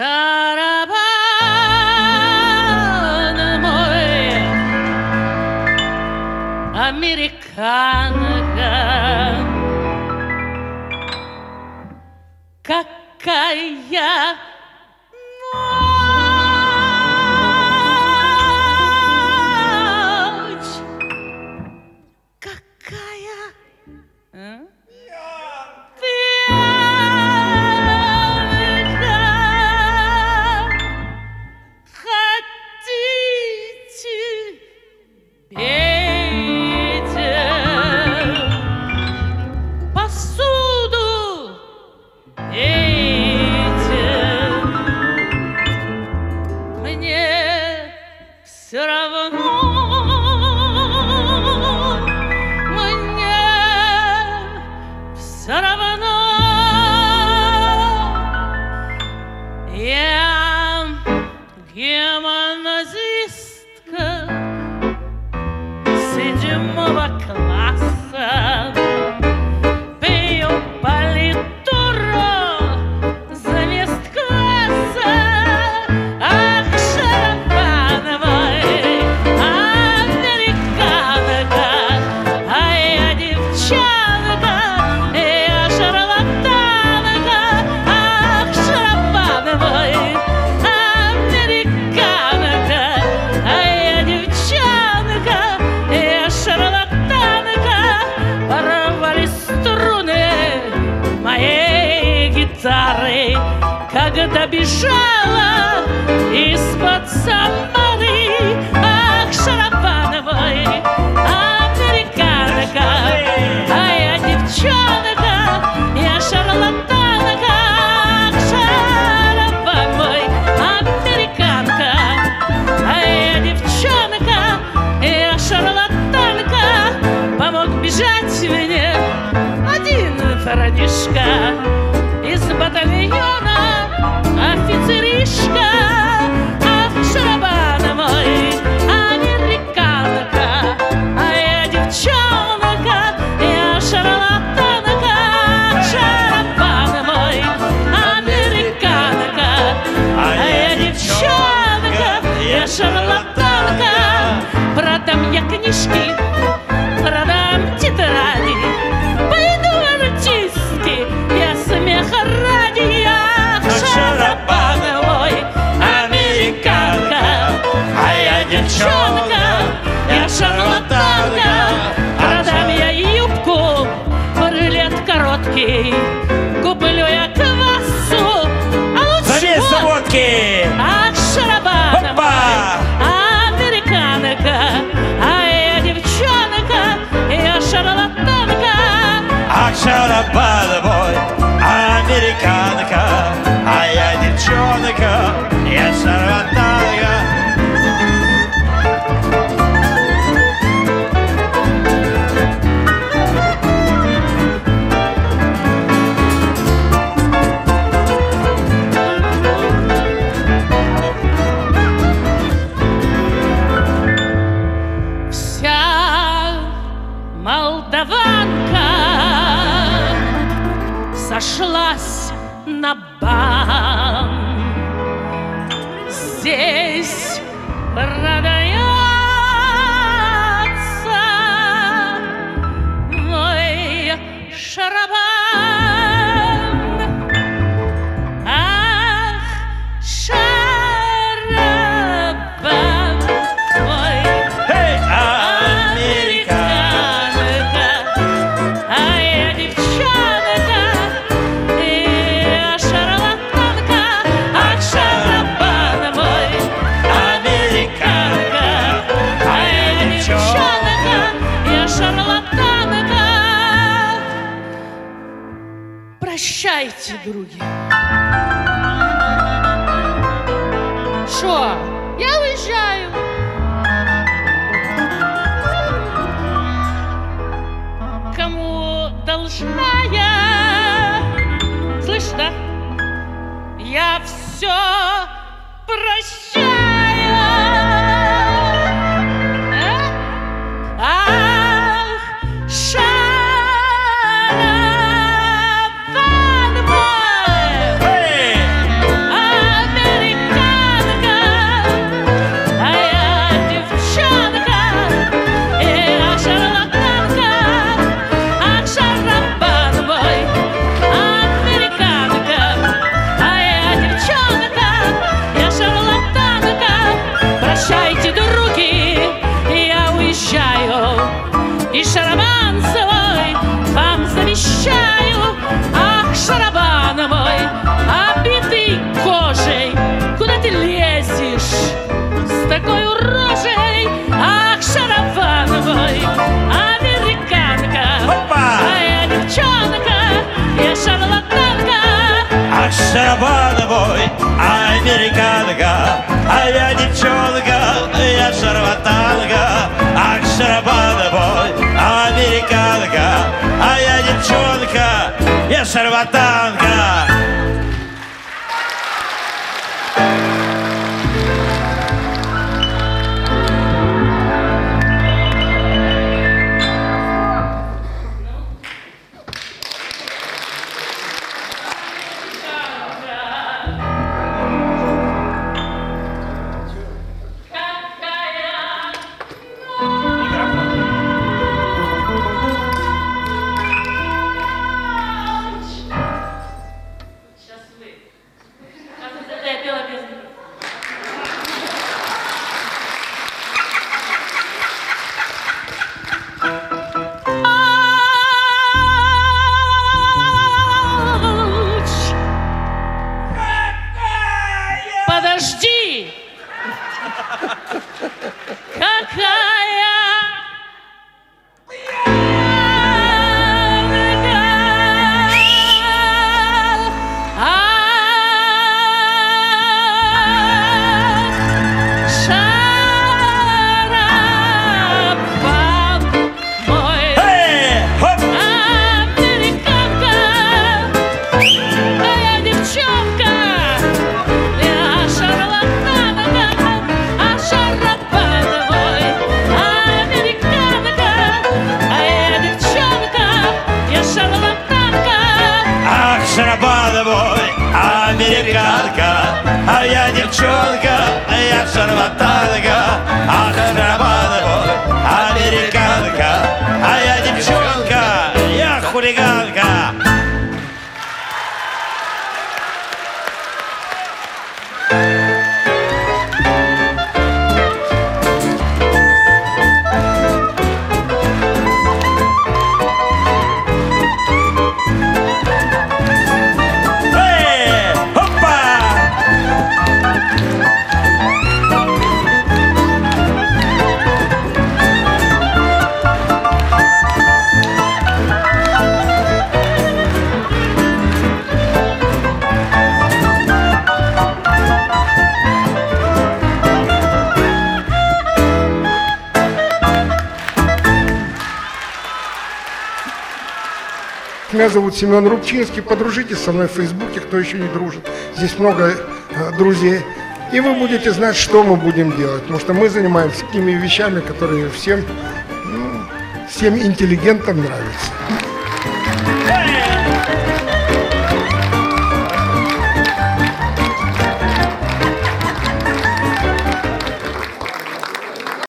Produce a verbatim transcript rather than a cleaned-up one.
шарабан мой, американка, какая ночь, какая а? Все равно мне, все равно я гимназистка седьмого класса, пью политуру замест класса. Ах, когда бежала из-под Самары, ах, шарабановой американка, а я девчонка, я шарлатанка, ах, шарабановой американка, а я девчонка, я шарлатанка. Помог бежать мне один парнишка из батальона, офицеришка, ах, шарабановой американка, а я девчонка, я шарлатанка, шарабановой американка, а я девчонка, я шарлатанка. Продам я книжки, продам тетради, пойду в артистки, я смеха ради, я шарабановой американка, а я девчонка, я шарлатанка. Продам я юбку, брюлет короткий, куплю я квасу, а лучше водки. Ах, шарабановой американка, а я девчонка, я шарлатанка. Ах, шарабановой американка, а я девчонка, я шарлатанка. Вся молдаванка сошлась на бан. Здесь продается мой шарабан. Ах, шарабан мой американка, а я девчонка, прощайте, други. Шо? Я уезжаю. Кому должна я? Слышь, да? Я все прощаю. А? Ах, шарабан мой, американка, шарабановой американка, а я девчонка, я шарлатанка. Ах, шарабановой американка, а я девчонка, я шарлатанка. Я пела без... Подожди! Какая... Шарабановой американка, а я девчонка, я шарлатанка. Ах, Шарабановой американка, а я девчонка, я хулиганка. Меня зовут Семен Рубчинский. Подружитесь со мной в Фейсбуке, кто еще не дружит. Здесь много э, друзей. И вы будете знать, что мы будем делать. Потому что мы занимаемся такими вещами, которые всем, ну, всем интеллигентам нравятся.